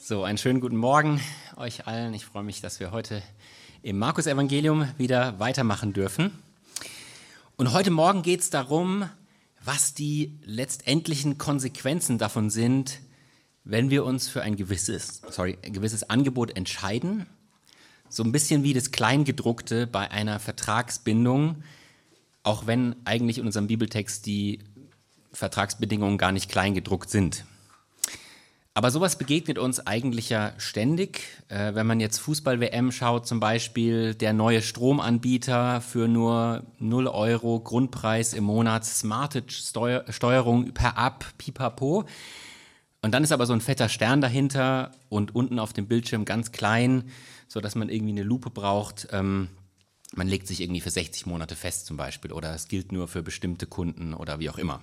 So, einen schönen guten Morgen euch allen. Ich freue mich, dass wir heute im Markus-Evangelium wieder weitermachen dürfen. Und heute Morgen geht es darum, was die letztendlichen Konsequenzen davon sind, wenn wir uns für ein gewisses Angebot entscheiden. So ein bisschen wie das Kleingedruckte bei einer Vertragsbindung, auch wenn eigentlich in unserem Bibeltext die Vertragsbedingungen gar nicht kleingedruckt sind. Aber sowas begegnet uns eigentlich ja ständig. Wenn man jetzt Fußball-WM schaut zum Beispiel, der neue Stromanbieter für nur 0 Euro Grundpreis im Monat, smarte Steuerung per App, pipapo. Und dann ist aber so ein fetter Stern dahinter und unten auf dem Bildschirm ganz klein, sodass man irgendwie eine Lupe braucht. Man legt sich irgendwie für 60 Monate fest zum Beispiel oder es gilt nur für bestimmte Kunden oder wie auch immer.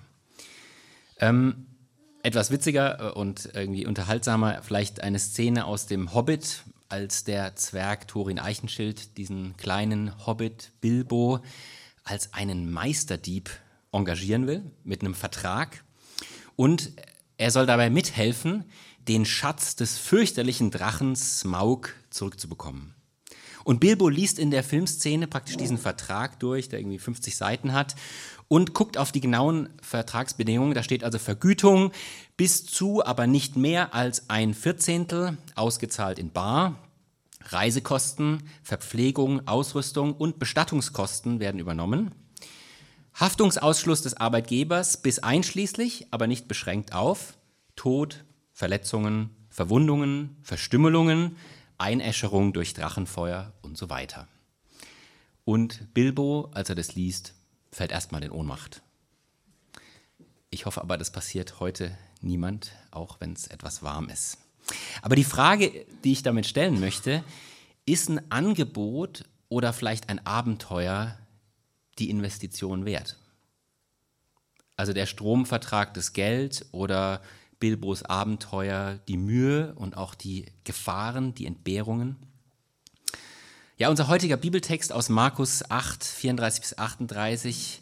Etwas witziger und irgendwie unterhaltsamer vielleicht eine Szene aus dem Hobbit, als der Zwerg Thorin Eichenschild diesen kleinen Hobbit Bilbo als einen Meisterdieb engagieren will mit einem Vertrag. Und er soll dabei mithelfen, den Schatz des fürchterlichen Drachen Smaug zurückzubekommen. Und Bilbo liest in der Filmszene praktisch diesen Vertrag durch, der irgendwie 50 Seiten hat, und guckt auf die genauen Vertragsbedingungen. Da steht also Vergütung bis zu, aber nicht mehr als 1/14, ausgezahlt in bar. Reisekosten, Verpflegung, Ausrüstung und Bestattungskosten werden übernommen. Haftungsausschluss des Arbeitgebers bis einschließlich, aber nicht beschränkt auf Tod, Verletzungen, Verwundungen, Verstümmelungen, Einäscherung durch Drachenfeuer und so weiter. Und Bilbo, als er das liest, fällt erstmal in Ohnmacht. Ich hoffe aber, das passiert heute niemand, auch wenn es etwas warm ist. Aber die Frage, die ich damit stellen möchte, ist ein Angebot oder vielleicht ein Abenteuer die Investition wert? Also der Stromvertrag, das Geld oder Bilbos Abenteuer, die Mühe und auch die Gefahren, die Entbehrungen. Ja, unser heutiger Bibeltext aus Markus 8, 34 bis 38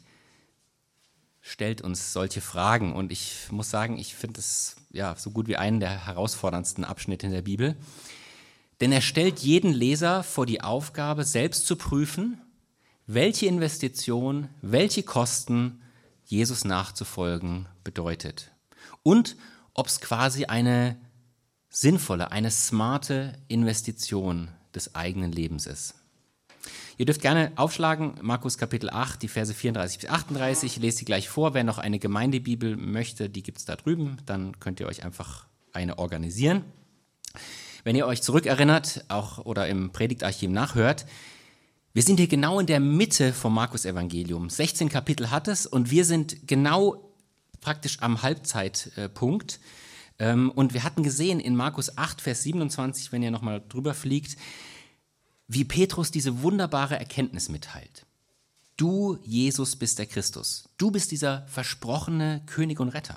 stellt uns solche Fragen. Und ich muss sagen, ich finde es ja so gut wie einen der herausforderndsten Abschnitte in der Bibel. Denn er stellt jeden Leser vor die Aufgabe, selbst zu prüfen, welche Investition, welche Kosten Jesus nachzufolgen bedeutet. Und ob es quasi eine sinnvolle, eine smarte Investition des eigenen Lebens ist. Ihr dürft gerne aufschlagen, Markus Kapitel 8, die Verse 34 bis 38. Ich lese sie gleich vor. Wer noch eine Gemeindebibel möchte, die gibt es da drüben. Dann könnt ihr euch einfach eine organisieren. Wenn ihr euch zurückerinnert, auch oder im Predigtarchiv nachhört, wir sind hier genau in der Mitte vom Markus-Evangelium. 16 Kapitel hat es und wir sind genau praktisch am Halbzeitpunkt. Und wir hatten gesehen in Markus 8, Vers 27, wenn ihr nochmal drüber fliegt, wie Petrus diese wunderbare Erkenntnis mitteilt. Du, Jesus, bist der Christus. Du bist dieser versprochene König und Retter.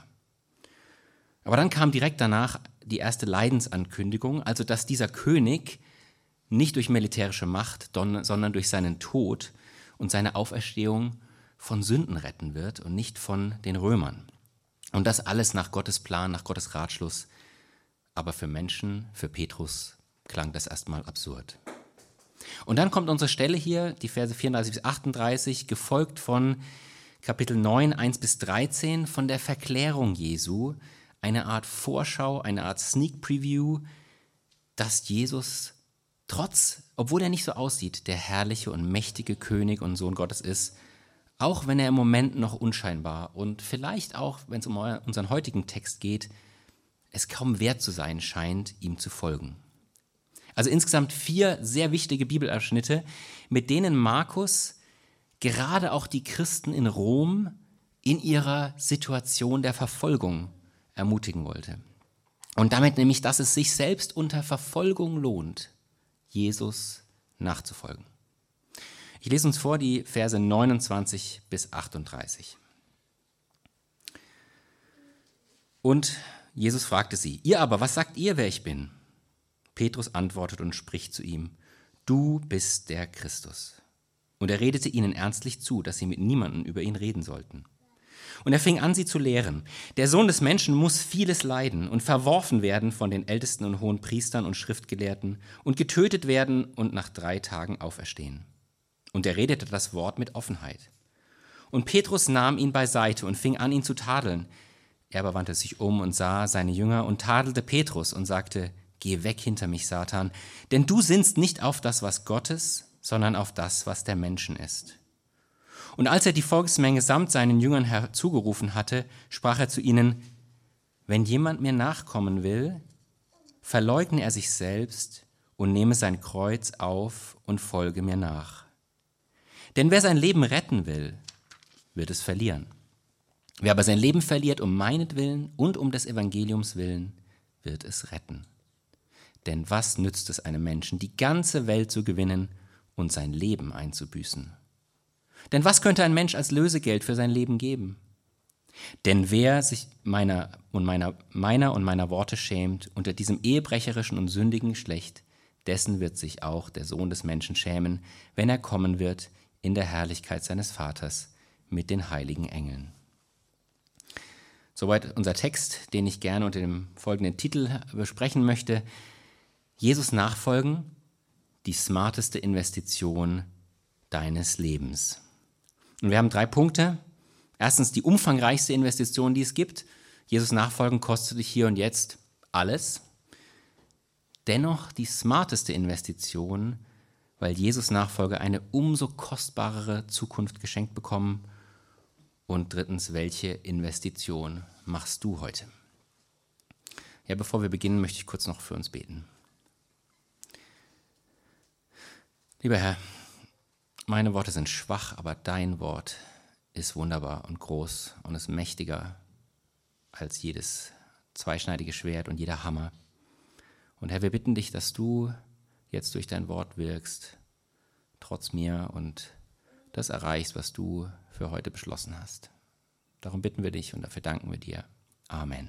Aber dann kam direkt danach die erste Leidensankündigung, also dass dieser König nicht durch militärische Macht, sondern durch seinen Tod und seine Auferstehung von Sünden retten wird und nicht von den Römern. Und das alles nach Gottes Plan, nach Gottes Ratschluss. Aber für Menschen, für Petrus, klang das erstmal absurd. Und dann kommt unsere Stelle hier, die Verse 34 bis 38, gefolgt von Kapitel 9, 1 bis 13, von der Verklärung Jesu, eine Art Vorschau, eine Art Sneak Preview, dass Jesus obwohl er nicht so aussieht, der herrliche und mächtige König und Sohn Gottes ist, auch wenn er im Moment noch unscheinbar und vielleicht auch, wenn es um unseren heutigen Text geht, es kaum wert zu sein scheint, ihm zu folgen. Also insgesamt 4 sehr wichtige Bibelabschnitte, mit denen Markus gerade auch die Christen in Rom in ihrer Situation der Verfolgung ermutigen wollte. Und damit nämlich, dass es sich selbst unter Verfolgung lohnt, Jesus nachzufolgen. Ich lese uns vor die Verse 29 bis 38. Und Jesus fragte sie, ihr aber, was sagt ihr, wer ich bin? Petrus antwortet und spricht zu ihm, du bist der Christus. Und er redete ihnen ernstlich zu, dass sie mit niemandem über ihn reden sollten. Und er fing an, sie zu lehren. Der Sohn des Menschen muss vieles leiden und verworfen werden von den Ältesten und hohen Priestern und Schriftgelehrten und getötet werden und nach 3 Tagen auferstehen. Und er redete das Wort mit Offenheit. Und Petrus nahm ihn beiseite und fing an, ihn zu tadeln. Er aber wandte sich um und sah seine Jünger und tadelte Petrus und sagte: Geh weg hinter mich, Satan, denn du sinnst nicht auf das, was Gottes, sondern auf das, was der Menschen ist. Und als er die Volksmenge samt seinen Jüngern herzugerufen hatte, sprach er zu ihnen: Wenn jemand mir nachkommen will, verleugne er sich selbst und nehme sein Kreuz auf und folge mir nach. Denn wer sein Leben retten will, wird es verlieren. Wer aber sein Leben verliert um meinetwillen und um des Evangeliums willen, wird es retten. Denn was nützt es einem Menschen, die ganze Welt zu gewinnen und sein Leben einzubüßen? Denn was könnte ein Mensch als Lösegeld für sein Leben geben? Denn wer sich meiner und meiner Worte schämt unter diesem ehebrecherischen und sündigen Geschlecht, dessen wird sich auch der Sohn des Menschen schämen, wenn er kommen wird in der Herrlichkeit seines Vaters mit den heiligen Engeln. Soweit unser Text, den ich gerne unter dem folgenden Titel besprechen möchte: Jesus nachfolgen, die smarteste Investition deines Lebens. Und wir haben 3 Punkte. Erstens die umfangreichste Investition, die es gibt. Jesus nachfolgen kostet dich hier und jetzt alles. Dennoch die smarteste Investition, weil Jesus Nachfolger eine umso kostbarere Zukunft geschenkt bekommen. Und drittens, welche Investition machst du heute? Ja, bevor wir beginnen, möchte ich kurz noch für uns beten. Lieber Herr, meine Worte sind schwach, aber dein Wort ist wunderbar und groß und ist mächtiger als jedes zweischneidige Schwert und jeder Hammer. Und Herr, wir bitten dich, dass du jetzt durch dein Wort wirkst, trotz mir, und das erreichst, was du für heute beschlossen hast. Darum bitten wir dich und dafür danken wir dir. Amen.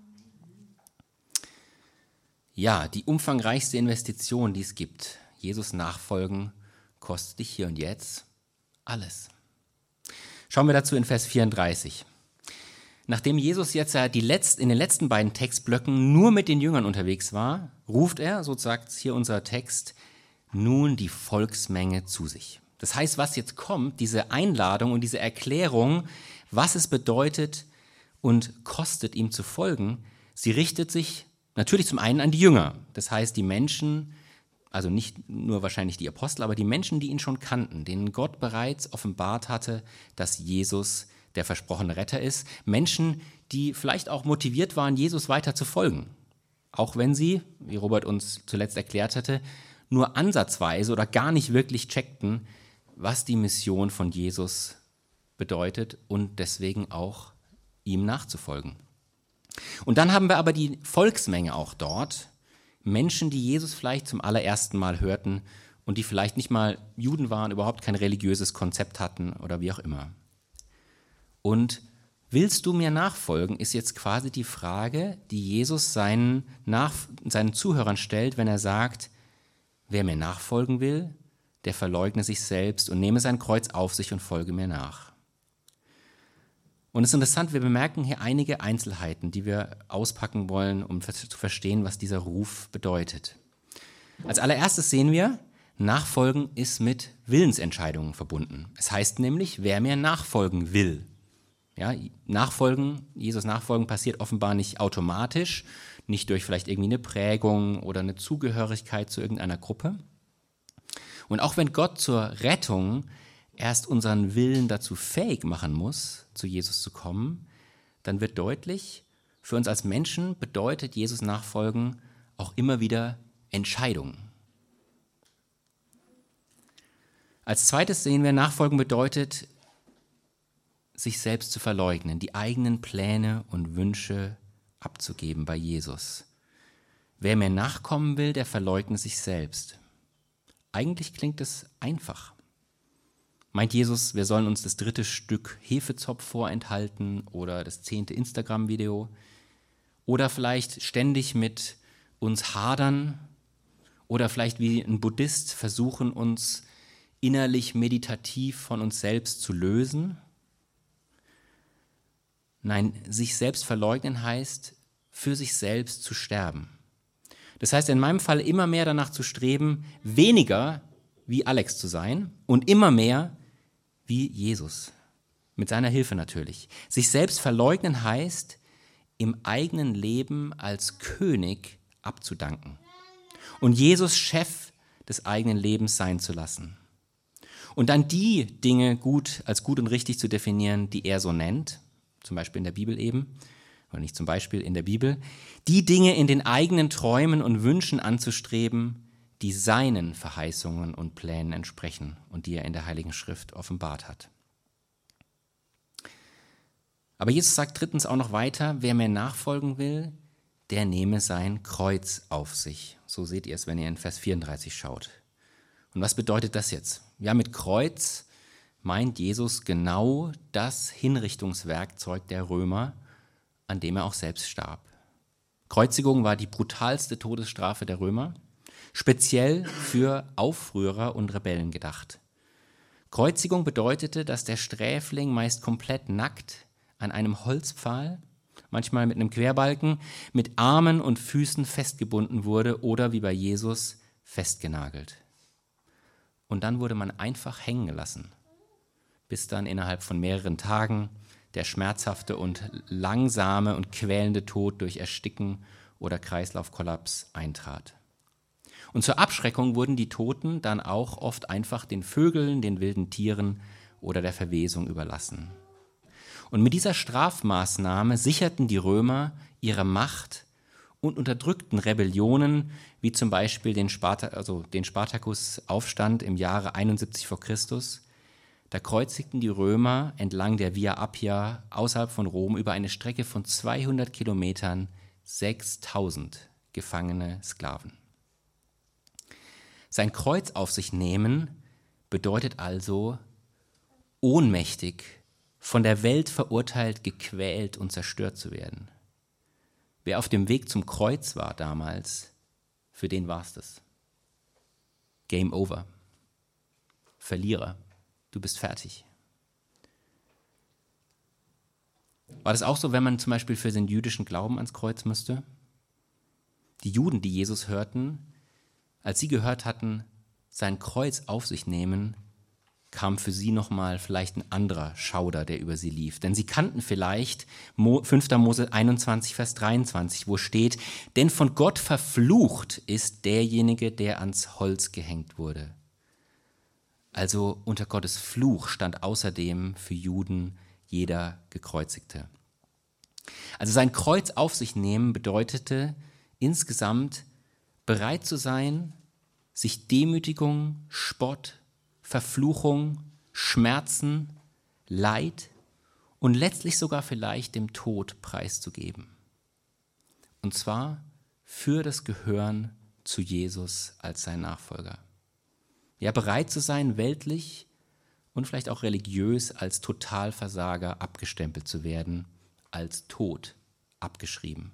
Ja, die umfangreichste Investition, die es gibt, Jesus nachfolgen, kostet dich hier und jetzt alles. Schauen wir dazu in Vers 34. Nachdem Jesus jetzt in den letzten beiden Textblöcken nur mit den Jüngern unterwegs war, ruft er, so sagt hier unser Text, nun die Volksmenge zu sich. Das heißt, was jetzt kommt, diese Einladung und diese Erklärung, was es bedeutet und kostet, ihm zu folgen, sie richtet sich natürlich zum einen an die Jünger. Das heißt, die Menschen, also nicht nur wahrscheinlich die Apostel, aber die Menschen, die ihn schon kannten, denen Gott bereits offenbart hatte, dass Jesus der versprochene Retter ist. Menschen, die vielleicht auch motiviert waren, Jesus weiter zu folgen. Auch wenn sie, wie Robert uns zuletzt erklärt hatte, nur ansatzweise oder gar nicht wirklich checkten, was die Mission von Jesus bedeutet und deswegen auch ihm nachzufolgen. Und dann haben wir aber die Volksmenge auch dort, Menschen, die Jesus vielleicht zum allerersten Mal hörten und die vielleicht nicht mal Juden waren, überhaupt kein religiöses Konzept hatten oder wie auch immer. Und willst du mir nachfolgen, ist jetzt quasi die Frage, die Jesus seinen Zuhörern stellt, wenn er sagt: Wer mir nachfolgen will, der verleugne sich selbst und nehme sein Kreuz auf sich und folge mir nach. Und es ist interessant, wir bemerken hier einige Einzelheiten, die wir auspacken wollen, um zu verstehen, was dieser Ruf bedeutet. Als allererstes sehen wir, Nachfolgen ist mit Willensentscheidungen verbunden. Es heißt nämlich, wer mir nachfolgen will. Ja, Jesus nachfolgen passiert offenbar nicht automatisch, nicht durch vielleicht irgendwie eine Prägung oder eine Zugehörigkeit zu irgendeiner Gruppe. Und auch wenn Gott zur Rettung erst unseren Willen dazu fähig machen muss, zu Jesus zu kommen, dann wird deutlich, für uns als Menschen bedeutet Jesus nachfolgen auch immer wieder Entscheidungen. Als zweites sehen wir, Nachfolgen bedeutet, sich selbst zu verleugnen, die eigenen Pläne und Wünsche abzugeben bei Jesus. Wer mir nachkommen will, der verleugne sich selbst. Eigentlich klingt es einfach. Meint Jesus, wir sollen uns das 3. Stück Hefezopf vorenthalten oder das 10. Instagram-Video oder vielleicht ständig mit uns hadern oder vielleicht wie ein Buddhist versuchen, uns innerlich meditativ von uns selbst zu lösen? Nein, sich selbst verleugnen heißt, für sich selbst zu sterben. Das heißt in meinem Fall immer mehr danach zu streben, weniger wie Alex zu sein und immer mehr wie Jesus. Mit seiner Hilfe natürlich. Sich selbst verleugnen heißt, im eigenen Leben als König abzudanken und Jesus Chef des eigenen Lebens sein zu lassen. Und dann die Dinge als gut und richtig zu definieren, die er so nennt, zum Beispiel in der Bibel eben, oder nicht zum Beispiel in der Bibel, die Dinge in den eigenen Träumen und Wünschen anzustreben, die seinen Verheißungen und Plänen entsprechen und die er in der Heiligen Schrift offenbart hat. Aber Jesus sagt drittens auch noch weiter, wer mir nachfolgen will, der nehme sein Kreuz auf sich. So seht ihr es, wenn ihr in Vers 34 schaut. Und was bedeutet das jetzt? Ja, mit Kreuz meint Jesus genau das Hinrichtungswerkzeug der Römer, an dem er auch selbst starb. Kreuzigung war die brutalste Todesstrafe der Römer, speziell für Aufrührer und Rebellen gedacht. Kreuzigung bedeutete, dass der Sträfling meist komplett nackt an einem Holzpfahl, manchmal mit einem Querbalken, mit Armen und Füßen festgebunden wurde oder wie bei Jesus festgenagelt. Und dann wurde man einfach hängen gelassen, bis dann innerhalb von mehreren Tagen der schmerzhafte und langsame und quälende Tod durch Ersticken oder Kreislaufkollaps eintrat. Und zur Abschreckung wurden die Toten dann auch oft einfach den Vögeln, den wilden Tieren oder der Verwesung überlassen. Und mit dieser Strafmaßnahme sicherten die Römer ihre Macht und unterdrückten Rebellionen, wie zum Beispiel den Spartakusaufstand im Jahre 71 vor Christus. Da kreuzigten die Römer entlang der Via Appia außerhalb von Rom über eine Strecke von 200 Kilometern 6.000 gefangene Sklaven. Sein Kreuz auf sich nehmen bedeutet also ohnmächtig, von der Welt verurteilt, gequält und zerstört zu werden. Wer auf dem Weg zum Kreuz war damals, für den war es das. Game over. Verlierer. Du bist fertig. War das auch so, wenn man zum Beispiel für den jüdischen Glauben ans Kreuz müsste? Die Juden, die Jesus hörten, als sie gehört hatten, sein Kreuz auf sich nehmen, kam für sie nochmal vielleicht ein anderer Schauder, der über sie lief. Denn sie kannten vielleicht 5. Mose 21, Vers 23, wo steht, denn von Gott verflucht ist derjenige, der ans Holz gehängt wurde. Also unter Gottes Fluch stand außerdem für Juden jeder Gekreuzigte. Also sein Kreuz auf sich nehmen bedeutete insgesamt bereit zu sein, sich Demütigung, Spott, Verfluchung, Schmerzen, Leid und letztlich sogar vielleicht dem Tod preiszugeben. Und zwar für das Gehören zu Jesus als sein Nachfolger. Ja, bereit zu sein, weltlich und vielleicht auch religiös als Totalversager abgestempelt zu werden, als tot abgeschrieben.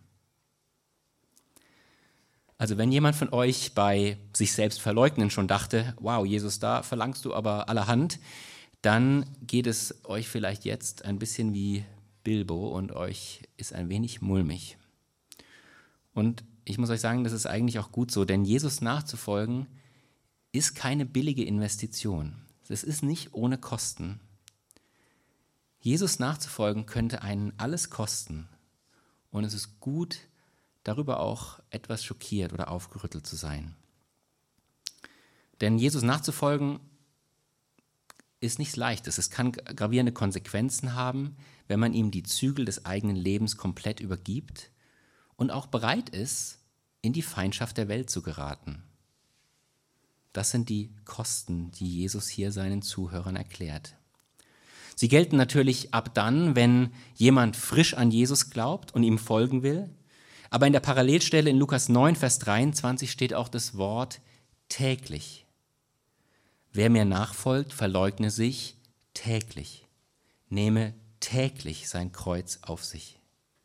Also wenn jemand von euch bei sich selbst verleugnen schon dachte, wow, Jesus, da verlangst du aber allerhand, dann geht es euch vielleicht jetzt ein bisschen wie Bilbo und euch ist ein wenig mulmig. Und ich muss euch sagen, das ist eigentlich auch gut so, denn Jesus nachzufolgen ist keine billige Investition. Es ist nicht ohne Kosten. Jesus nachzufolgen könnte einen alles kosten und es ist gut, darüber auch etwas schockiert oder aufgerüttelt zu sein. Denn Jesus nachzufolgen ist nichts Leichtes. Es kann gravierende Konsequenzen haben, wenn man ihm die Zügel des eigenen Lebens komplett übergibt und auch bereit ist, in die Feindschaft der Welt zu geraten. Das sind die Kosten, die Jesus hier seinen Zuhörern erklärt. Sie gelten natürlich ab dann, wenn jemand frisch an Jesus glaubt und ihm folgen will. Aber in der Parallelstelle in Lukas 9, Vers 23 steht auch das Wort täglich. Wer mir nachfolgt, verleugne sich täglich. Nehme täglich sein Kreuz auf sich.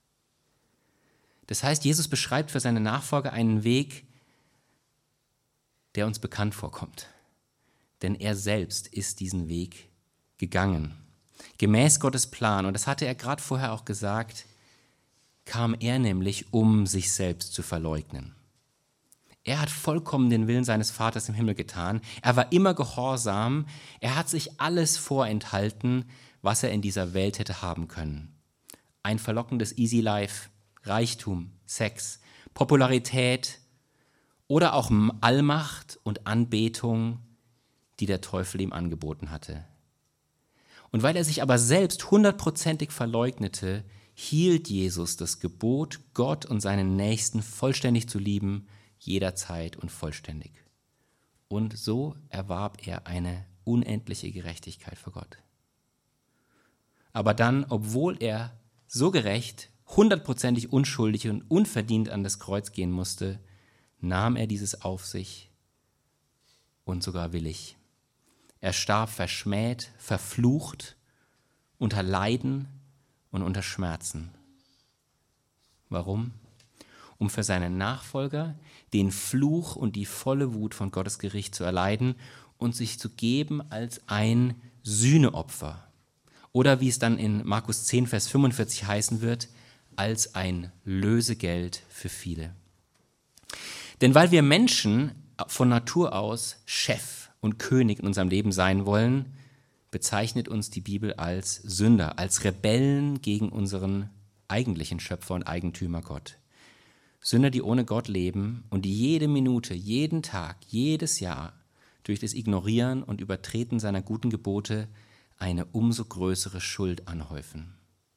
Das heißt, Jesus beschreibt für seine Nachfolger einen Weg, der uns bekannt vorkommt. Denn er selbst ist diesen Weg gegangen. Gemäß Gottes Plan, und das hatte er gerade vorher auch gesagt, kam er nämlich, um sich selbst zu verleugnen. Er hat vollkommen den Willen seines Vaters im Himmel getan. Er war immer gehorsam. Er hat sich alles vorenthalten, was er in dieser Welt hätte haben können. Ein verlockendes Easy Life, Reichtum, Sex, Popularität oder auch Allmacht und Anbetung, die der Teufel ihm angeboten hatte. Und weil er sich aber selbst 100%ig verleugnete, hielt Jesus das Gebot, Gott und seinen Nächsten vollständig zu lieben, jederzeit und vollständig. Und so erwarb er eine unendliche Gerechtigkeit vor Gott. Aber dann, obwohl er so gerecht, 100%ig unschuldig und unverdient an das Kreuz gehen musste, nahm er dieses auf sich und sogar willig. Er starb verschmäht, verflucht, unter Leiden und unter Schmerzen. Warum? Um für seine Nachfolger den Fluch und die volle Wut von Gottes Gericht zu erleiden und sich zu geben als ein Sühneopfer. Oder wie es dann in Markus 10, Vers 45 heißen wird, als ein Lösegeld für viele. Denn weil wir Menschen von Natur aus Chef und König in unserem Leben sein wollen, bezeichnet uns die Bibel als Sünder, als Rebellen gegen unseren eigentlichen Schöpfer und Eigentümer Gott. Sünder, die ohne Gott leben und die jede Minute, jeden Tag, jedes Jahr durch das Ignorieren und Übertreten seiner guten Gebote eine umso größere Schuld anhäufen.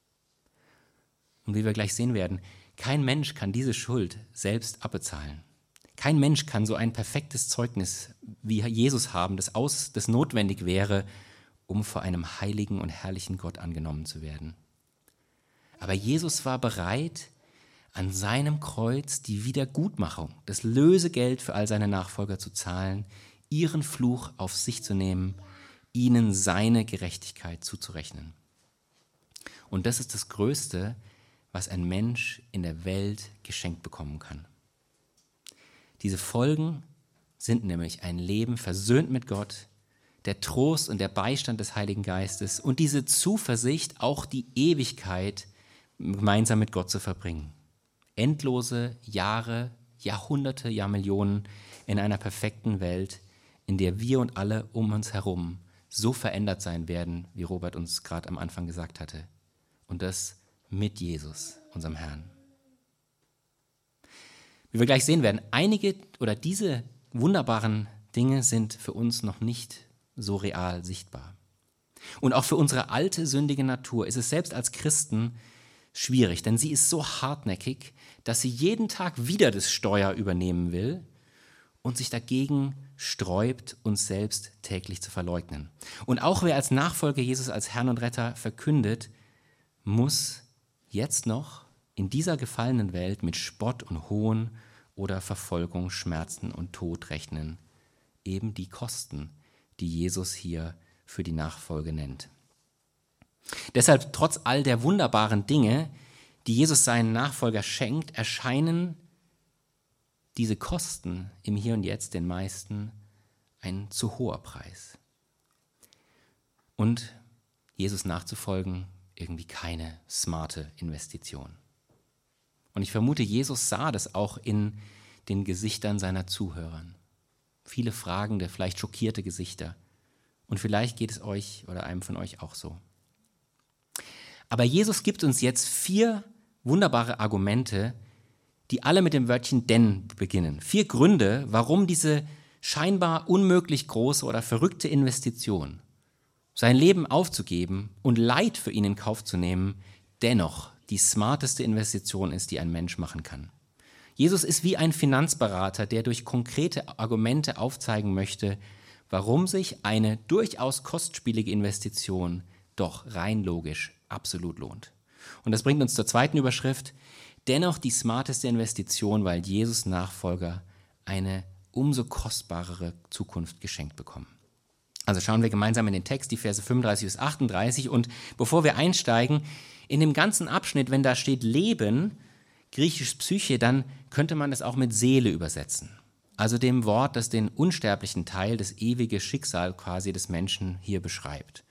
Und wie wir gleich sehen werden, kein Mensch kann diese Schuld selbst abbezahlen. Kein Mensch kann so ein perfektes Zeugnis wie Jesus haben, das notwendig wäre, um vor einem heiligen und herrlichen Gott angenommen zu werden. Aber Jesus war bereit, an seinem Kreuz die Wiedergutmachung, das Lösegeld für all seine Nachfolger zu zahlen, ihren Fluch auf sich zu nehmen, ihnen seine Gerechtigkeit zuzurechnen. Und das ist das Größte, was ein Mensch in der Welt geschenkt bekommen kann. Diese Folgen sind nämlich ein Leben versöhnt mit Gott, der Trost und der Beistand des Heiligen Geistes und diese Zuversicht, auch die Ewigkeit gemeinsam mit Gott zu verbringen. Endlose Jahre, Jahrhunderte, Jahrmillionen in einer perfekten Welt, in der wir und alle um uns herum so verändert sein werden, wie Robert uns gerade am Anfang gesagt hatte. Und das mit Jesus, unserem Herrn. Wie wir gleich sehen werden, diese wunderbaren Dinge sind für uns noch nicht so real sichtbar. Und auch für unsere alte, sündige Natur ist es selbst als Christen schwierig, denn sie ist so hartnäckig, dass sie jeden Tag wieder das Steuer übernehmen will und sich dagegen sträubt, uns selbst täglich zu verleugnen. Und auch wer als Nachfolger Jesus als Herrn und Retter verkündet, muss jetzt noch in dieser gefallenen Welt mit Spott und Hohn oder Verfolgung, Schmerzen und Tod rechnen. Eben die Kosten, die Jesus hier für die Nachfolge nennt. Deshalb, trotz all der wunderbaren Dinge, die Jesus seinen Nachfolger schenkt, erscheinen diese Kosten im Hier und Jetzt den meisten ein zu hoher Preis. Und Jesus nachzufolgen, irgendwie keine smarte Investition. Und ich vermute, Jesus sah das auch in den Gesichtern seiner Zuhörer. Viele fragende, vielleicht schockierte Gesichter. Und vielleicht geht es euch oder einem von euch auch so. Aber Jesus gibt uns jetzt 4 wunderbare Argumente, die alle mit dem Wörtchen denn beginnen. 4 Gründe, warum diese scheinbar unmöglich große oder verrückte Investition, sein Leben aufzugeben und Leid für ihn in Kauf zu nehmen, dennoch die smarteste Investition ist, die ein Mensch machen kann. Jesus ist wie ein Finanzberater, der durch konkrete Argumente aufzeigen möchte, warum sich eine durchaus kostspielige Investition doch rein logisch absolut lohnt. Und das bringt uns zur zweiten Überschrift, dennoch die smarteste Investition, weil Jesus Nachfolger eine umso kostbarere Zukunft geschenkt bekommen. Also schauen wir gemeinsam in den Text, die Verse 35 bis 38 und bevor wir einsteigen, in dem ganzen Abschnitt, wenn da steht Leben, griechisch Psyche, dann könnte man das auch mit Seele übersetzen. Also dem Wort, das den unsterblichen Teil, das ewige Schicksal quasi des Menschen hier beschreibt.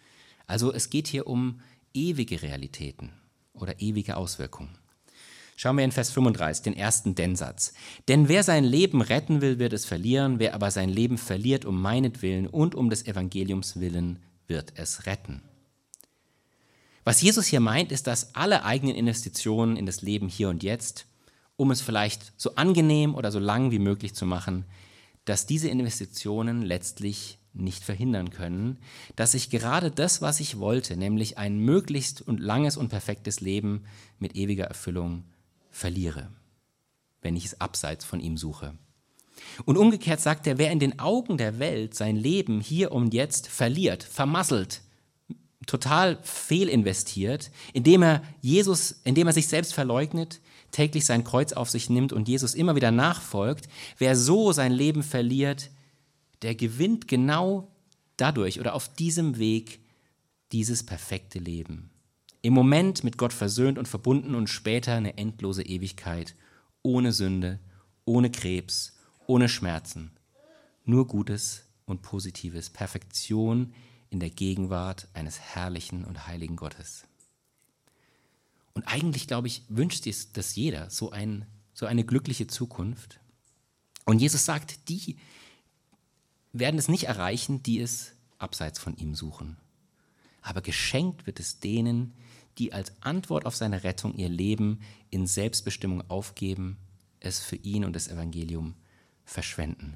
Also es geht hier um ewige Realitäten oder ewige Auswirkungen. Schauen wir in Vers 35, den ersten Denn-Satz. Denn wer sein Leben retten will, wird es verlieren, wer aber sein Leben verliert um meinetwillen und um des Evangeliums willen, wird es retten. Was Jesus hier meint, ist, dass alle eigenen Investitionen in das Leben hier und jetzt, um es vielleicht so angenehm oder so lang wie möglich zu machen, dass diese Investitionen letztlich nicht verhindern können, dass ich gerade das, was ich wollte, nämlich ein möglichst und langes und perfektes Leben mit ewiger Erfüllung, verliere, wenn ich es abseits von ihm suche. Und umgekehrt sagt er, wer in den Augen der Welt sein Leben hier und jetzt verliert, vermasselt, total fehlinvestiert, indem er sich selbst verleugnet, täglich sein Kreuz auf sich nimmt und Jesus immer wieder nachfolgt, wer so sein Leben verliert, der gewinnt genau dadurch oder auf diesem Weg dieses perfekte Leben. Im Moment mit Gott versöhnt und verbunden und später eine endlose Ewigkeit, ohne Sünde, ohne Krebs, ohne Schmerzen. Nur Gutes und Positives, Perfektion in der Gegenwart eines herrlichen und heiligen Gottes. Und eigentlich, glaube ich, wünscht sich das jeder, so eine glückliche Zukunft. Und Jesus sagt, die werden es nicht erreichen, die es abseits von ihm suchen. Aber geschenkt wird es denen, die als Antwort auf seine Rettung ihr Leben in Selbstbestimmung aufgeben, es für ihn und das Evangelium verschwenden.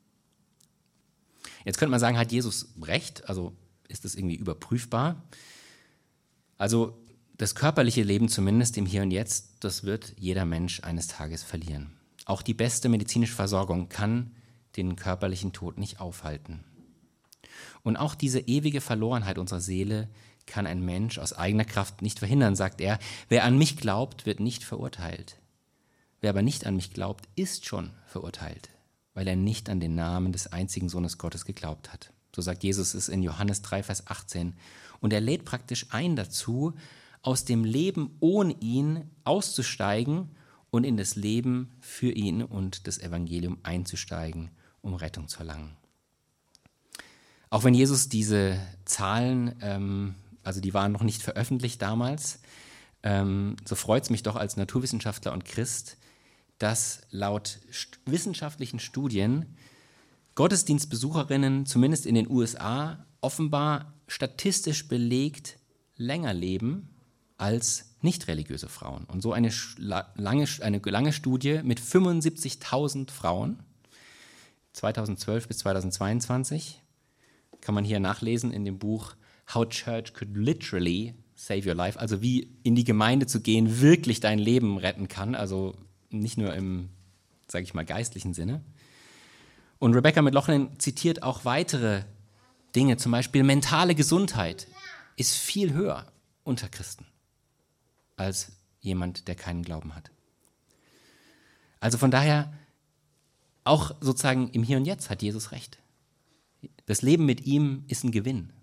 Jetzt könnte man sagen, hat Jesus recht? Also ist das irgendwie überprüfbar? Also das körperliche Leben zumindest im Hier und Jetzt, das wird jeder Mensch eines Tages verlieren. Auch die beste medizinische Versorgung kann den körperlichen Tod nicht aufhalten. Und auch diese ewige Verlorenheit unserer Seele kann ein Mensch aus eigener Kraft nicht verhindern, sagt er. Wer an mich glaubt, wird nicht verurteilt. Wer aber nicht an mich glaubt, ist schon verurteilt, weil er nicht an den Namen des einzigen Sohnes Gottes geglaubt hat. So sagt Jesus es in Johannes 3, Vers 18. Und er lädt praktisch ein dazu, aus dem Leben ohne ihn auszusteigen und in das Leben für ihn und das Evangelium einzusteigen, um Rettung zu erlangen. Auch wenn Jesus diese Zahlen, also die waren noch nicht veröffentlicht damals, so freut es mich doch als Naturwissenschaftler und Christ, dass laut wissenschaftlichen Studien Gottesdienstbesucherinnen, zumindest in den USA, offenbar statistisch belegt länger leben als nicht-religiöse Frauen. Und so eine lange Studie mit 75.000 Frauen, 2012 bis 2022, kann man hier nachlesen in dem Buch How Church Could Literally Save Your Life, also wie in die Gemeinde zu gehen wirklich dein Leben retten kann, also nicht nur im, sage ich mal, geistlichen Sinne. Und Rebecca McLaughlin zitiert auch weitere Dinge, zum Beispiel mentale Gesundheit ist viel höher unter Christen als jemand, der keinen Glauben hat. Also von daher, auch sozusagen im Hier und Jetzt hat Jesus recht. Das Leben mit ihm ist ein Gewinn.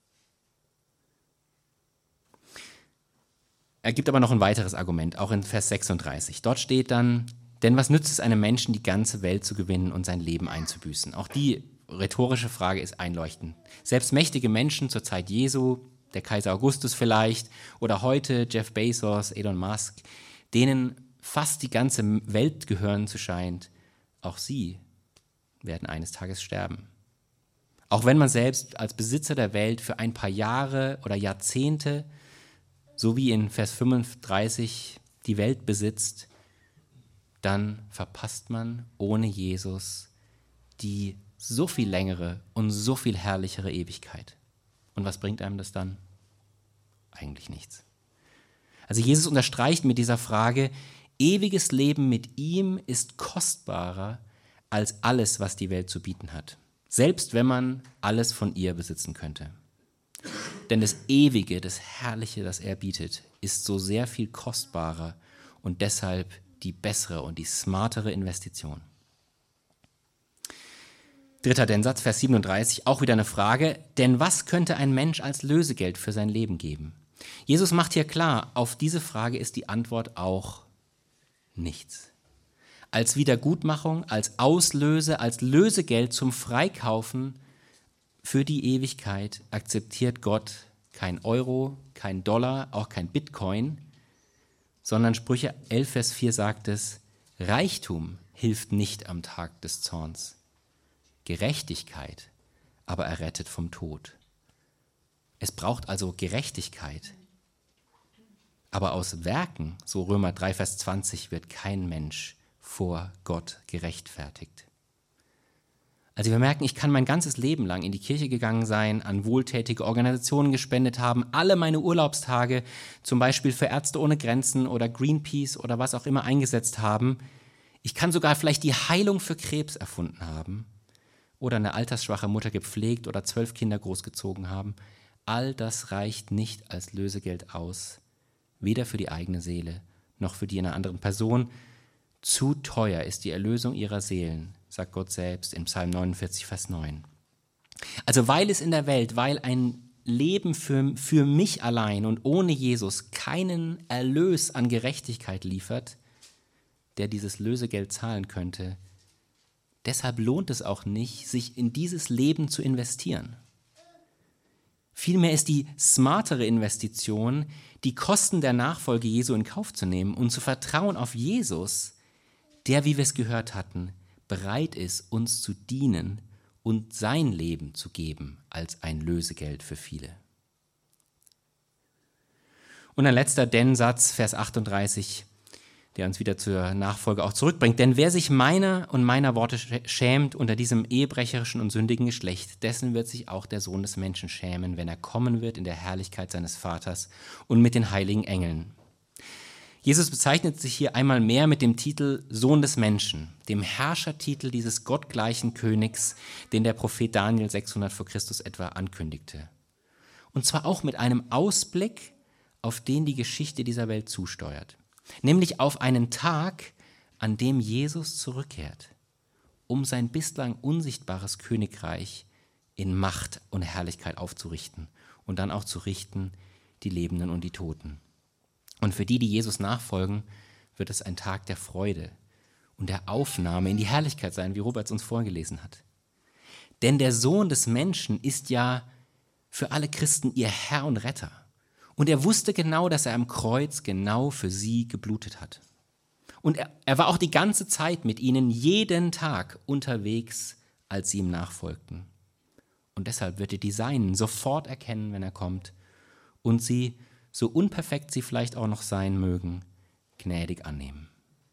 Er gibt aber noch ein weiteres Argument, auch in Vers 36. Dort steht dann, denn was nützt es einem Menschen, die ganze Welt zu gewinnen und sein Leben einzubüßen? Auch die rhetorische Frage ist einleuchtend. Selbst mächtige Menschen zur Zeit Jesu, der Kaiser Augustus vielleicht, oder heute Jeff Bezos, Elon Musk, denen fast die ganze Welt gehören zu scheint, auch sie werden eines Tages sterben. Auch wenn man selbst als Besitzer der Welt für ein paar Jahre oder Jahrzehnte, so wie in Vers 35, die Welt besitzt, dann verpasst man ohne Jesus die so viel längere und so viel herrlichere Ewigkeit. Und was bringt einem das dann? Eigentlich nichts. Also Jesus unterstreicht mit dieser Frage, ewiges Leben mit ihm ist kostbarer als alles, was die Welt zu bieten hat. Selbst wenn man alles von ihr besitzen könnte. Denn das Ewige, das Herrliche, das er bietet, ist so sehr viel kostbarer und deshalb die bessere und die smartere Investition. Dritter Dennsatz, Vers 37, auch wieder eine Frage. Denn was könnte ein Mensch als Lösegeld für sein Leben geben? Jesus macht hier klar, auf diese Frage ist die Antwort auch nichts. Als Wiedergutmachung, als Auslöse, als Lösegeld zum Freikaufen für die Ewigkeit akzeptiert Gott kein Euro, kein Dollar, auch kein Bitcoin, sondern Sprüche 11, Vers 4 sagt es, Reichtum hilft nicht am Tag des Zorns, Gerechtigkeit aber errettet vom Tod. Es braucht also Gerechtigkeit. Aber aus Werken, so Römer 3, Vers 20, wird kein Mensch vor Gott gerechtfertigt. Also wir merken, ich kann mein ganzes Leben lang in die Kirche gegangen sein, an wohltätige Organisationen gespendet haben, alle meine Urlaubstage zum Beispiel für Ärzte ohne Grenzen oder Greenpeace oder was auch immer eingesetzt haben. Ich kann sogar vielleicht die Heilung für Krebs erfunden haben oder eine altersschwache Mutter gepflegt oder 12 Kinder großgezogen haben. All das reicht nicht als Lösegeld aus, weder für die eigene Seele noch für die einer anderen Person. Zu teuer ist die Erlösung ihrer Seelen, sagt Gott selbst in Psalm 49, Vers 9. Also weil es in der Welt, weil ein Leben für mich allein und ohne Jesus keinen Erlös an Gerechtigkeit liefert, der dieses Lösegeld zahlen könnte, deshalb lohnt es auch nicht, sich in dieses Leben zu investieren. Vielmehr ist die smartere Investition, die Kosten der Nachfolge Jesu in Kauf zu nehmen und zu vertrauen auf Jesus, der, wie wir es gehört hatten, bereit ist, uns zu dienen und sein Leben zu geben als ein Lösegeld für viele. Und ein letzter Denn-Satz, Vers 38, der uns wieder zur Nachfolge auch zurückbringt. Denn wer sich meiner und meiner Worte schämt unter diesem ehebrecherischen und sündigen Geschlecht, dessen wird sich auch der Sohn des Menschen schämen, wenn er kommen wird in der Herrlichkeit seines Vaters und mit den heiligen Engeln. Jesus bezeichnet sich hier einmal mehr mit dem Titel Sohn des Menschen, dem Herrschertitel dieses gottgleichen Königs, den der Prophet Daniel 600 vor Christus etwa ankündigte. Und zwar auch mit einem Ausblick, auf den die Geschichte dieser Welt zusteuert. Nämlich auf einen Tag, an dem Jesus zurückkehrt, um sein bislang unsichtbares Königreich in Macht und Herrlichkeit aufzurichten und dann auch zu richten die Lebenden und die Toten. Und für die Jesus nachfolgen, wird es ein Tag der Freude und der Aufnahme in die Herrlichkeit sein, wie Robert es uns vorgelesen hat. Denn der Sohn des Menschen ist ja für alle Christen ihr Herr und Retter. Und er wusste genau, dass er am Kreuz genau für sie geblutet hat. Und er war auch die ganze Zeit mit ihnen jeden Tag unterwegs, als sie ihm nachfolgten. Und deshalb wird er die Seinen sofort erkennen, wenn er kommt, und sie, so unperfekt sie vielleicht auch noch sein mögen, gnädig annehmen.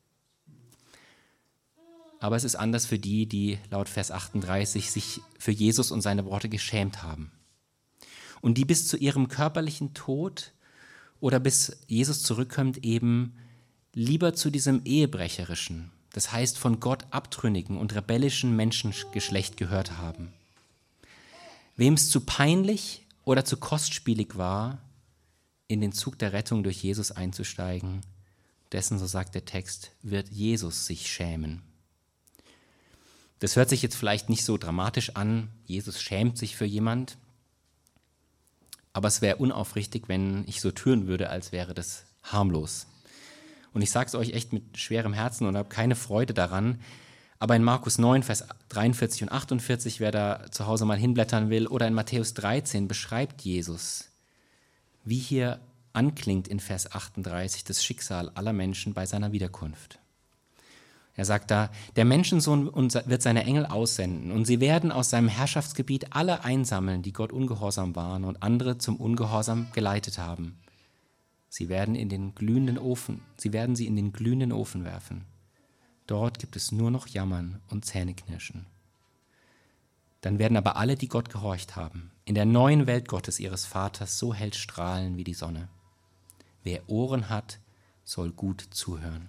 Aber es ist anders für die, die laut Vers 38 sich für Jesus und seine Worte geschämt haben. Und die bis zu ihrem körperlichen Tod oder bis Jesus zurückkommt eben lieber zu diesem ehebrecherischen, das heißt von Gott abtrünnigen und rebellischen Menschengeschlecht gehört haben. Wem es zu peinlich oder zu kostspielig war, in den Zug der Rettung durch Jesus einzusteigen, dessen, so sagt der Text, wird Jesus sich schämen. Das hört sich jetzt vielleicht nicht so dramatisch an, Jesus schämt sich für jemand, aber es wäre unaufrichtig, wenn ich so tun würde, als wäre das harmlos. Und ich sage es euch echt mit schwerem Herzen und habe keine Freude daran, aber in Markus 9, Vers 43 und 48, wer da zu Hause mal hinblättern will, oder in Matthäus 13 beschreibt Jesus, wie hier anklingt in Vers 38 das Schicksal aller Menschen bei seiner Wiederkunft. Er sagt da, der Menschensohn wird seine Engel aussenden und sie werden aus seinem Herrschaftsgebiet alle einsammeln, die Gott ungehorsam waren und andere zum Ungehorsam geleitet haben. Sie werden sie in den glühenden Ofen werfen. Dort gibt es nur noch Jammern und Zähneknirschen. Dann werden aber alle, die Gott gehorcht haben, in der neuen Welt Gottes, ihres Vaters, so hell strahlen wie die Sonne. Wer Ohren hat, soll gut zuhören.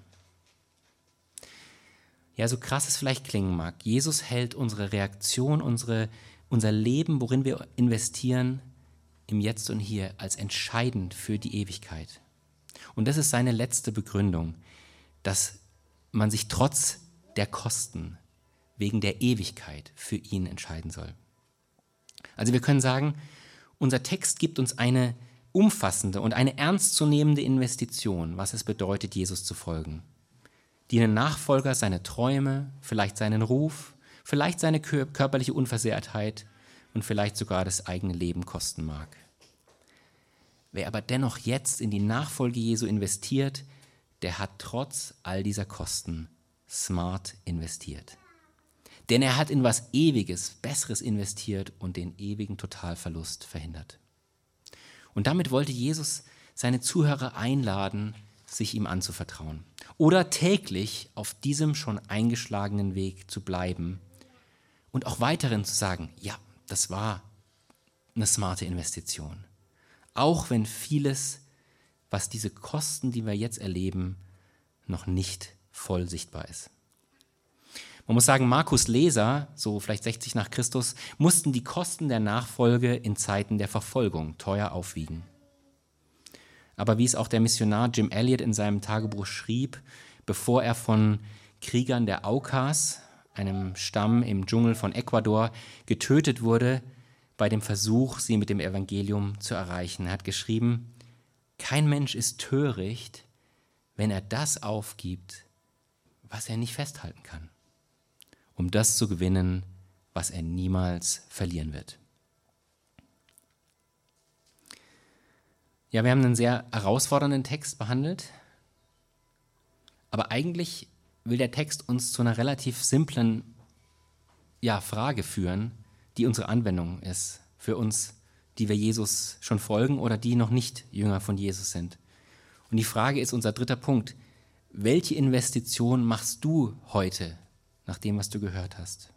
Ja, so krass es vielleicht klingen mag, Jesus hält unsere Reaktion, unser Leben, worin wir investieren, im Jetzt und Hier als entscheidend für die Ewigkeit. Und das ist seine letzte Begründung, dass man sich trotz der Kosten wegen der Ewigkeit für ihn entscheiden soll. Also wir können sagen, unser Text gibt uns eine umfassende und eine ernstzunehmende Investition, was es bedeutet, Jesus zu folgen. Die einen Nachfolger seine Träume, vielleicht seinen Ruf, vielleicht seine körperliche Unversehrtheit und vielleicht sogar das eigene Leben kosten mag. Wer aber dennoch jetzt in die Nachfolge Jesu investiert, der hat trotz all dieser Kosten smart investiert. Denn er hat in was Ewiges, Besseres investiert und den ewigen Totalverlust verhindert. Und damit wollte Jesus seine Zuhörer einladen, sich ihm anzuvertrauen oder täglich auf diesem schon eingeschlagenen Weg zu bleiben und auch weiterhin zu sagen, ja, das war eine smarte Investition. Auch wenn vieles, was diese Kosten, die wir jetzt erleben, noch nicht voll sichtbar ist. Man muss sagen, Markus' Leser, so vielleicht 60 nach Christus, mussten die Kosten der Nachfolge in Zeiten der Verfolgung teuer aufwiegen. Aber wie es auch der Missionar Jim Elliot in seinem Tagebuch schrieb, bevor er von Kriegern der Aucas, einem Stamm im Dschungel von Ecuador, getötet wurde, bei dem Versuch, sie mit dem Evangelium zu erreichen. Er hat geschrieben, kein Mensch ist töricht, wenn er das aufgibt, was er nicht festhalten kann, um das zu gewinnen, was er niemals verlieren wird. Ja, wir haben einen sehr herausfordernden Text behandelt, aber eigentlich will der Text uns zu einer relativ simplen Frage führen, die unsere Anwendung ist für uns, die wir Jesus schon folgen oder die noch nicht Jünger von Jesus sind. Und die Frage ist unser dritter Punkt. Welche Investition machst du heute nach dem, was du gehört hast?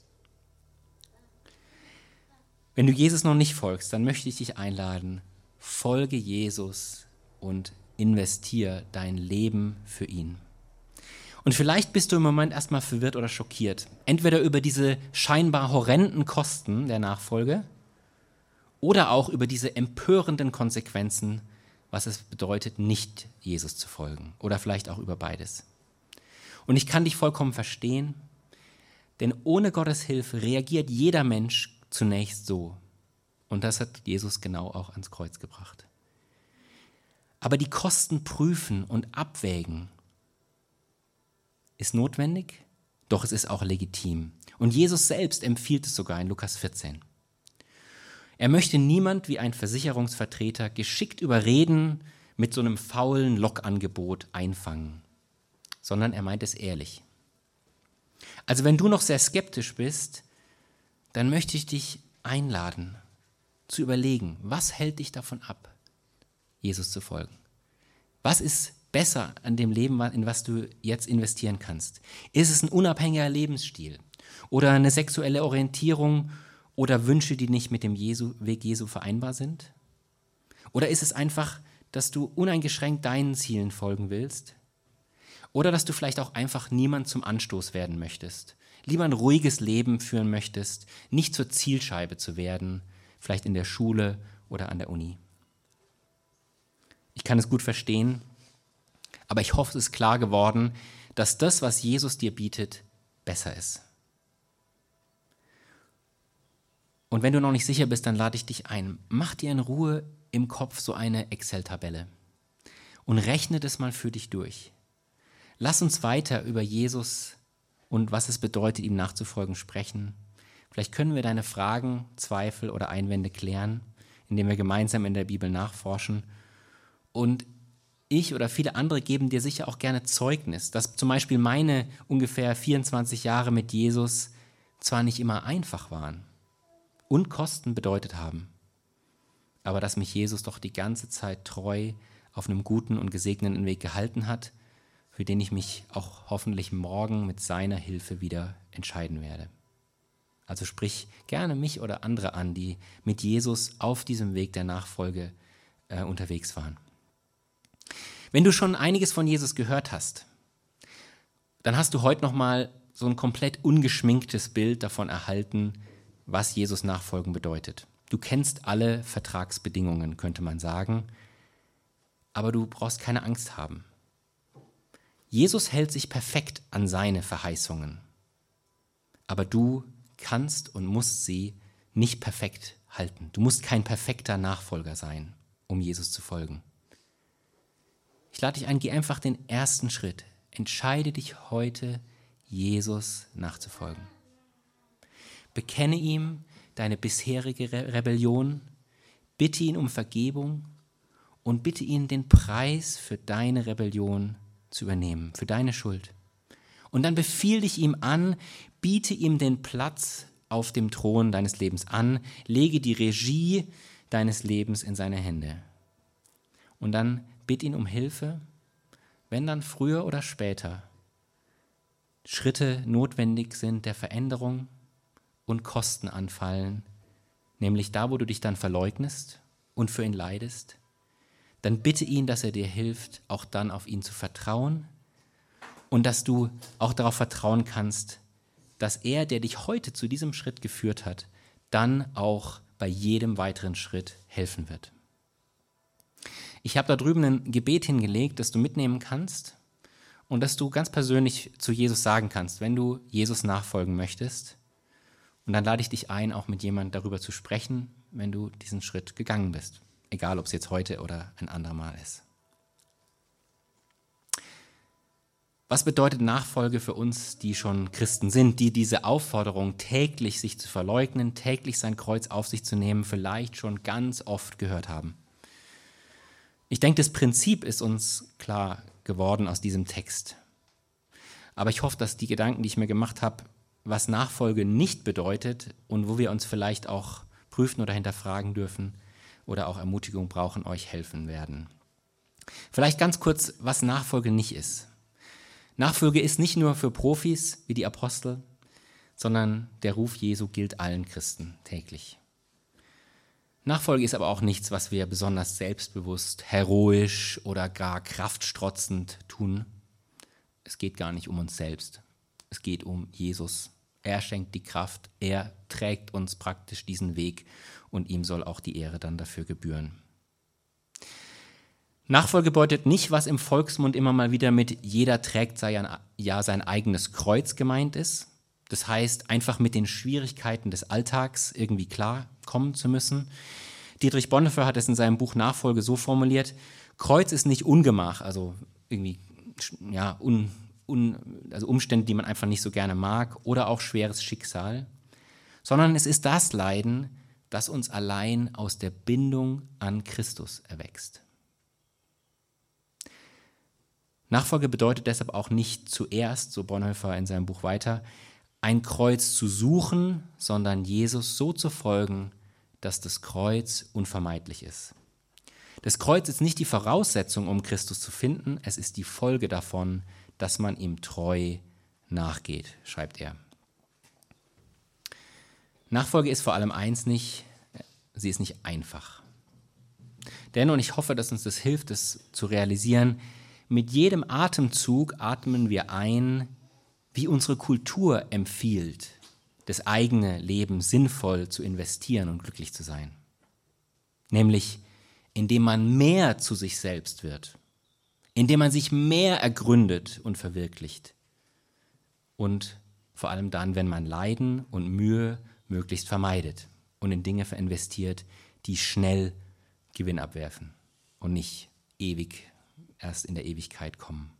Wenn du Jesus noch nicht folgst, dann möchte ich dich einladen, folge Jesus und investiere dein Leben für ihn. Und vielleicht bist du im Moment erstmal verwirrt oder schockiert. Entweder über diese scheinbar horrenden Kosten der Nachfolge oder auch über diese empörenden Konsequenzen, was es bedeutet, nicht Jesus zu folgen. Oder vielleicht auch über beides. Und ich kann dich vollkommen verstehen, denn ohne Gottes Hilfe reagiert jeder Mensch zunächst so. Und das hat Jesus genau auch ans Kreuz gebracht. Aber die Kosten prüfen und abwägen ist notwendig, doch es ist auch legitim. Und Jesus selbst empfiehlt es sogar in Lukas 14. Er möchte niemand wie ein Versicherungsvertreter geschickt überreden, mit so einem faulen Lockangebot einfangen, sondern er meint es ehrlich. Also wenn du noch sehr skeptisch bist, dann möchte ich dich einladen, zu überlegen, was hält dich davon ab, Jesus zu folgen? Was ist besser an dem Leben, in was du jetzt investieren kannst? Ist es ein unabhängiger Lebensstil oder eine sexuelle Orientierung oder Wünsche, die nicht mit dem Weg Jesu vereinbar sind? Oder ist es einfach, dass du uneingeschränkt deinen Zielen folgen willst? Oder dass du vielleicht auch einfach niemand zum Anstoß werden möchtest, lieber ein ruhiges Leben führen möchtest, nicht zur Zielscheibe zu werden, vielleicht in der Schule oder an der Uni? Ich kann es gut verstehen, aber ich hoffe, es ist klar geworden, dass das, was Jesus dir bietet, besser ist. Und wenn du noch nicht sicher bist, dann lade ich dich ein. Mach dir in Ruhe im Kopf so eine Excel-Tabelle und rechne das mal für dich durch. Lass uns weiter über Jesus und was es bedeutet, ihm nachzufolgen, sprechen. Vielleicht können wir deine Fragen, Zweifel oder Einwände klären, indem wir gemeinsam in der Bibel nachforschen. Und ich oder viele andere geben dir sicher auch gerne Zeugnis, dass zum Beispiel meine ungefähr 24 Jahre mit Jesus zwar nicht immer einfach waren und Kosten bedeutet haben, aber dass mich Jesus doch die ganze Zeit treu auf einem guten und gesegneten Weg gehalten hat, für den ich mich auch hoffentlich morgen mit seiner Hilfe wieder entscheiden werde. Also sprich gerne mich oder andere an, die mit Jesus auf diesem Weg der Nachfolge unterwegs waren. Wenn du schon einiges von Jesus gehört hast, dann hast du heute nochmal so ein komplett ungeschminktes Bild davon erhalten, was Jesus nachfolgen bedeutet. Du kennst alle Vertragsbedingungen, könnte man sagen, aber du brauchst keine Angst haben. Jesus hält sich perfekt an seine Verheißungen, aber du kannst und musst sie nicht perfekt halten. Du musst kein perfekter Nachfolger sein, um Jesus zu folgen. Ich lade dich ein, geh einfach den ersten Schritt. Entscheide dich heute, Jesus nachzufolgen. Bekenne ihm deine bisherige Rebellion, bitte ihn um Vergebung und bitte ihn, den Preis für deine Rebellion zu übernehmen, für deine Schuld. Und dann befiehl dich ihm an, biete ihm den Platz auf dem Thron deines Lebens an, lege die Regie deines Lebens in seine Hände. Und dann bitt ihn um Hilfe, wenn dann früher oder später Schritte notwendig sind der Veränderung und Kosten anfallen, nämlich da, wo du dich dann verleugnest und für ihn leidest, dann bitte ihn, dass er dir hilft, auch dann auf ihn zu vertrauen und dass du auch darauf vertrauen kannst, dass er, der dich heute zu diesem Schritt geführt hat, dann auch bei jedem weiteren Schritt helfen wird. Ich habe da drüben ein Gebet hingelegt, das du mitnehmen kannst und das du ganz persönlich zu Jesus sagen kannst, wenn du Jesus nachfolgen möchtest. Und dann lade ich dich ein, auch mit jemandem darüber zu sprechen, wenn du diesen Schritt gegangen bist. Egal, ob es jetzt heute oder ein andermal ist. Was bedeutet Nachfolge für uns, die schon Christen sind, die diese Aufforderung, täglich sich zu verleugnen, täglich sein Kreuz auf sich zu nehmen, vielleicht schon ganz oft gehört haben? Ich denke, das Prinzip ist uns klar geworden aus diesem Text. Aber ich hoffe, dass die Gedanken, die ich mir gemacht habe, was Nachfolge nicht bedeutet und wo wir uns vielleicht auch prüfen oder hinterfragen dürfen oder auch Ermutigung brauchen, euch helfen werden. Vielleicht ganz kurz, was Nachfolge nicht ist. Nachfolge ist nicht nur für Profis wie die Apostel, sondern der Ruf Jesu gilt allen Christen täglich. Nachfolge ist aber auch nichts, was wir besonders selbstbewusst, heroisch oder gar kraftstrotzend tun. Es geht gar nicht um uns selbst. Es geht um Jesus. Er schenkt die Kraft. Er trägt uns praktisch diesen Weg und ihm soll auch die Ehre dann dafür gebühren. Nachfolge bedeutet nicht, was im Volksmund immer mal wieder mit jeder trägt sein eigenes Kreuz gemeint ist. Das heißt, einfach mit den Schwierigkeiten des Alltags irgendwie klarkommen zu müssen. Dietrich Bonhoeffer hat es in seinem Buch Nachfolge so formuliert: Kreuz ist nicht Ungemach, also irgendwie also Umstände, die man einfach nicht so gerne mag, oder auch schweres Schicksal, sondern es ist das Leiden, das uns allein aus der Bindung an Christus erwächst. Nachfolge bedeutet deshalb auch nicht zuerst, so Bonhoeffer in seinem Buch weiter, ein Kreuz zu suchen, sondern Jesus so zu folgen, dass das Kreuz unvermeidlich ist. Das Kreuz ist nicht die Voraussetzung, um Christus zu finden, es ist die Folge davon, dass man ihm treu nachgeht, schreibt er. Nachfolge ist vor allem eins nicht, sie ist nicht einfach. Denn, und ich hoffe, dass uns das hilft, das zu realisieren, mit jedem Atemzug atmen wir ein, wie unsere Kultur empfiehlt, das eigene Leben sinnvoll zu investieren und glücklich zu sein. Nämlich, indem man mehr zu sich selbst wird, indem man sich mehr ergründet und verwirklicht. Und vor allem dann, wenn man Leiden und Mühe möglichst vermeidet und in Dinge investiert, die schnell Gewinn abwerfen und nicht erst in der Ewigkeit kommen.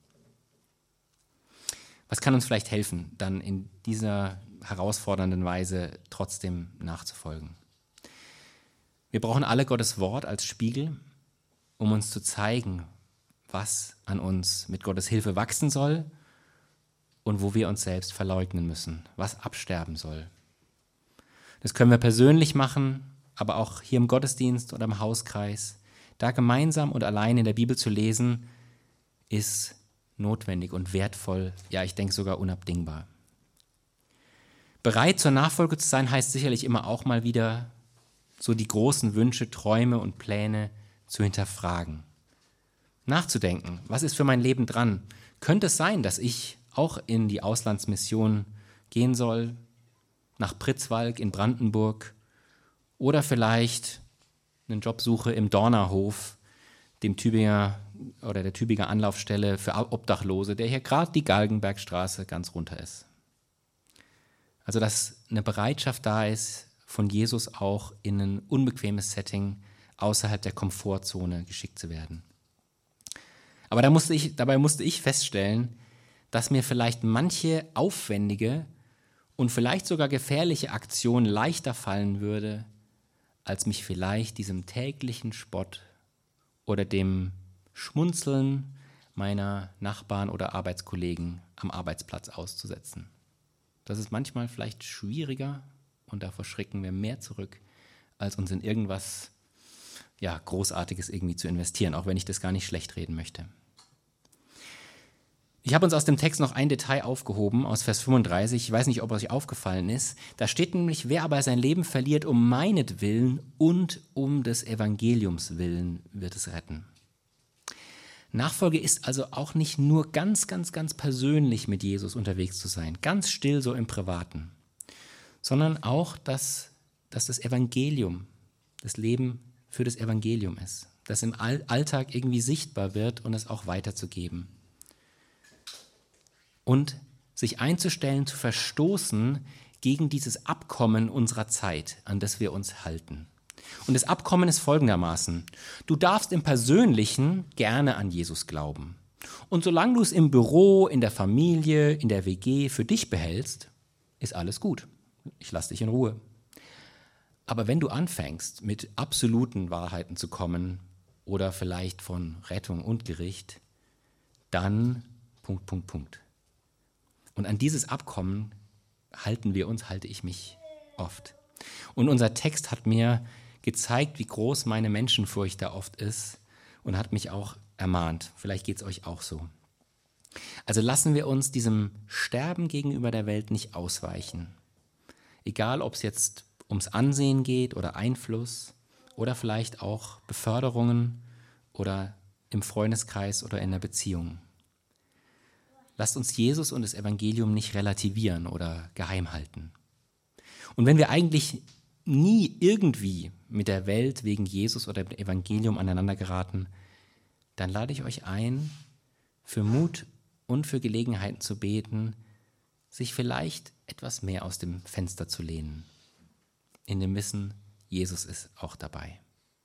Was kann uns vielleicht helfen, dann in dieser herausfordernden Weise trotzdem nachzufolgen? Wir brauchen alle Gottes Wort als Spiegel, um uns zu zeigen, was an uns mit Gottes Hilfe wachsen soll und wo wir uns selbst verleugnen müssen, was absterben soll. Das können wir persönlich machen, aber auch hier im Gottesdienst oder im Hauskreis. Da gemeinsam und allein in der Bibel zu lesen, ist notwendig und wertvoll, ja, ich denke sogar unabdingbar. Bereit zur Nachfolge zu sein, heißt sicherlich immer auch mal wieder, so die großen Wünsche, Träume und Pläne zu hinterfragen. Nachzudenken, was ist für mein Leben dran? Könnte es sein, dass ich auch in die Auslandsmission gehen soll, nach Pritzwalk in Brandenburg oder vielleicht einen Job suche im Dornerhof, der Tübinger Anlaufstelle für Obdachlose, der hier gerade die Galgenbergstraße ganz runter ist. Also, dass eine Bereitschaft da ist, von Jesus auch in ein unbequemes Setting außerhalb der Komfortzone geschickt zu werden. Aber dabei musste ich feststellen, dass mir vielleicht manche aufwendige und vielleicht sogar gefährliche Aktion leichter fallen würde, als mich vielleicht diesem täglichen Spott oder dem Schmunzeln meiner Nachbarn oder Arbeitskollegen am Arbeitsplatz auszusetzen. Das ist manchmal vielleicht schwieriger und davor schrecken wir mehr zurück, als uns in irgendwas Großartiges irgendwie zu investieren, auch wenn ich das gar nicht schlecht reden möchte. Ich habe uns aus dem Text noch ein Detail aufgehoben, aus Vers 35. Ich weiß nicht, ob euch aufgefallen ist. Da steht nämlich, wer aber sein Leben verliert um meinetwillen und um des Evangeliums willen, wird es retten. Nachfolge ist also auch nicht nur ganz persönlich mit Jesus unterwegs zu sein, ganz still so im Privaten, sondern auch, dass das Evangelium, das Leben für das Evangelium ist, das im Alltag irgendwie sichtbar wird und es auch weiterzugeben. Und sich einzustellen, zu verstoßen gegen dieses Abkommen unserer Zeit, an das wir uns halten. Und das Abkommen ist folgendermaßen: Du darfst im Persönlichen gerne an Jesus glauben. Und solange du es im Büro, in der Familie, in der WG für dich behältst, ist alles gut. Ich lasse dich in Ruhe. Aber wenn du anfängst, mit absoluten Wahrheiten zu kommen oder vielleicht von Rettung und Gericht, dann ... Und an dieses Abkommen halte ich mich oft. Und unser Text hat mir gezeigt, wie groß meine Menschenfurcht da oft ist und hat mich auch ermahnt. Vielleicht geht es euch auch so. Also lassen wir uns diesem Sterben gegenüber der Welt nicht ausweichen. Egal, ob es jetzt ums Ansehen geht oder Einfluss oder vielleicht auch Beförderungen oder im Freundeskreis oder in der Beziehung. Lasst uns Jesus und das Evangelium nicht relativieren oder geheim halten. Und wenn wir eigentlich nie irgendwie mit der Welt wegen Jesus oder dem Evangelium aneinander geraten, dann lade ich euch ein, für Mut und für Gelegenheiten zu beten, sich vielleicht etwas mehr aus dem Fenster zu lehnen. In dem Wissen, Jesus ist auch dabei.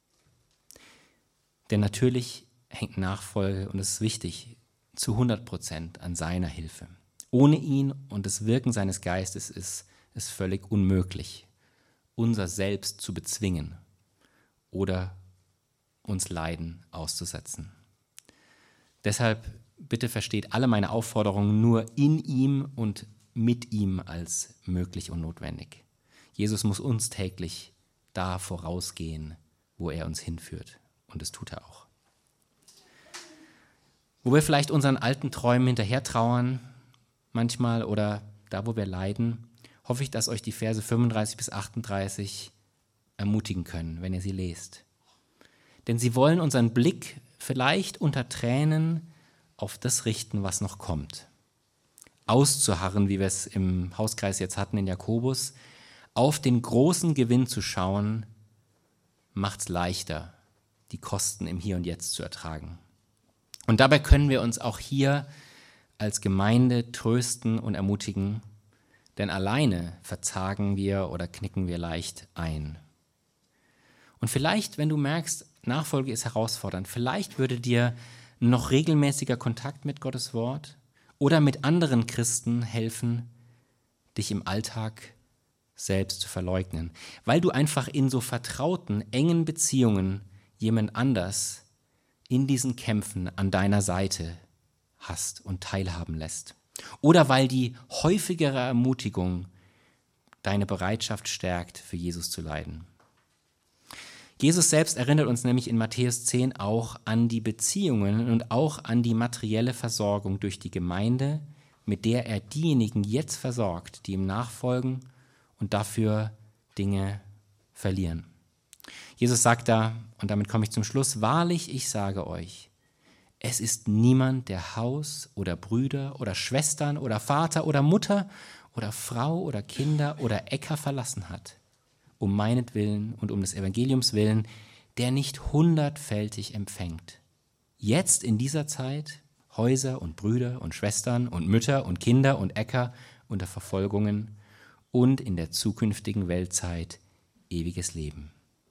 Denn natürlich hängt Nachfolge, und es ist wichtig, zu 100% an seiner Hilfe. Ohne ihn und das Wirken seines Geistes ist es völlig unmöglich, unser Selbst zu bezwingen oder uns Leiden auszusetzen. Deshalb bitte versteht alle meine Aufforderungen nur in ihm und mit ihm als möglich und notwendig. Jesus muss uns täglich da vorausgehen, wo er uns hinführt. Und das tut er auch. Wo wir vielleicht unseren alten Träumen hinterher trauern, manchmal, oder da, wo wir leiden, hoffe ich, dass euch die Verse 35 bis 38 ermutigen können, wenn ihr sie lest. Denn sie wollen unseren Blick vielleicht unter Tränen auf das richten, was noch kommt. Auszuharren, wie wir es im Hauskreis jetzt hatten in Jakobus, auf den großen Gewinn zu schauen, macht es leichter, die Kosten im Hier und Jetzt zu ertragen. Und dabei können wir uns auch hier als Gemeinde trösten und ermutigen, denn alleine verzagen wir oder knicken wir leicht ein. Und vielleicht, wenn du merkst, Nachfolge ist herausfordernd, vielleicht würde dir noch regelmäßiger Kontakt mit Gottes Wort oder mit anderen Christen helfen, dich im Alltag selbst zu verleugnen, weil du einfach in so vertrauten, engen Beziehungen jemand anders in diesen Kämpfen an deiner Seite hast und teilhaben lässt. Oder weil die häufigere Ermutigung deine Bereitschaft stärkt, für Jesus zu leiden. Jesus selbst erinnert uns nämlich in Matthäus 10 auch an die Beziehungen und auch an die materielle Versorgung durch die Gemeinde, mit der er diejenigen jetzt versorgt, die ihm nachfolgen und dafür Dinge verlieren. Jesus sagt da, und damit komme ich zum Schluss, wahrlich, ich sage euch, es ist niemand, der Haus oder Brüder oder Schwestern oder Vater oder Mutter oder Frau oder Kinder oder Äcker verlassen hat, um meinetwillen und um des Evangeliums willen, der nicht 100-fältig empfängt. Jetzt in dieser Zeit Häuser und Brüder und Schwestern und Mütter und Kinder und Äcker unter Verfolgungen und in der zukünftigen Weltzeit ewiges Leben.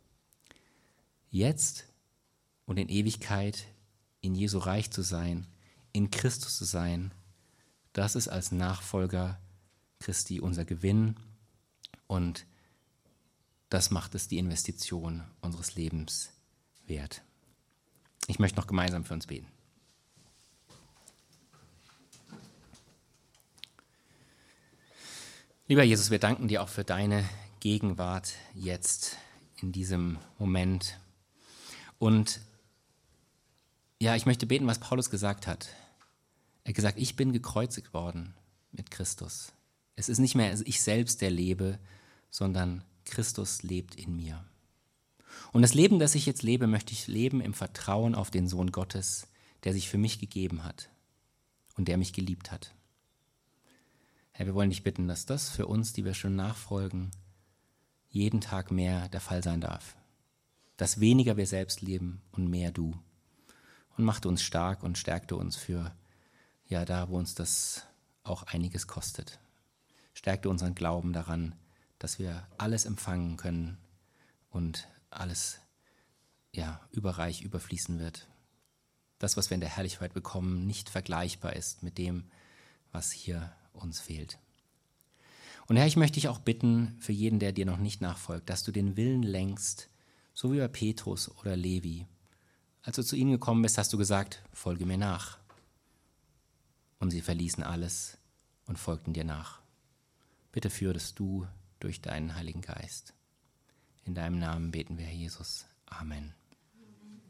Jetzt und in Ewigkeit in Jesu Reich zu sein, in Christus zu sein, das ist als Nachfolger Christi unser Gewinn und das macht es die Investition unseres Lebens wert. Ich möchte noch gemeinsam für uns beten. Lieber Jesus, wir danken dir auch für deine Gegenwart jetzt in diesem Moment. Und ja, ich möchte beten, was Paulus gesagt hat. Er hat gesagt, ich bin gekreuzigt worden mit Christus. Es ist nicht mehr ich selbst, der lebe, sondern Christus lebt in mir. Und das Leben, das ich jetzt lebe, möchte ich leben im Vertrauen auf den Sohn Gottes, der sich für mich gegeben hat und der mich geliebt hat. Herr, wir wollen dich bitten, dass das für uns, die wir schon nachfolgen, jeden Tag mehr der Fall sein darf. Dass weniger wir selbst leben und mehr du. Und machte uns stark und stärkte uns für, ja, da, wo uns das auch einiges kostet. Stärkte unseren Glauben daran, dass wir alles empfangen können und alles, ja, überreich überfließen wird. Das, was wir in der Herrlichkeit bekommen, nicht vergleichbar ist mit dem, was hier uns fehlt. Und Herr, ich möchte dich auch bitten, für jeden, der dir noch nicht nachfolgt, dass du den Willen lenkst, so wie bei Petrus oder Levi. Als du zu ihnen gekommen bist, hast du gesagt, folge mir nach. Und sie verließen alles und folgten dir nach. Bitte führtest du durch deinen Heiligen Geist. In deinem Namen beten wir, Herr Jesus. Amen.